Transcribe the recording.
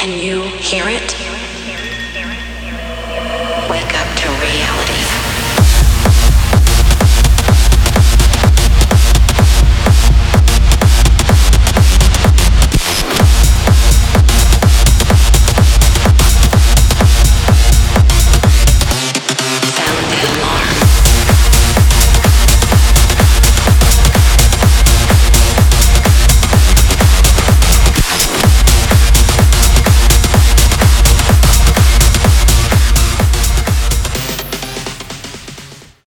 Can you hear it? Wake up to reality.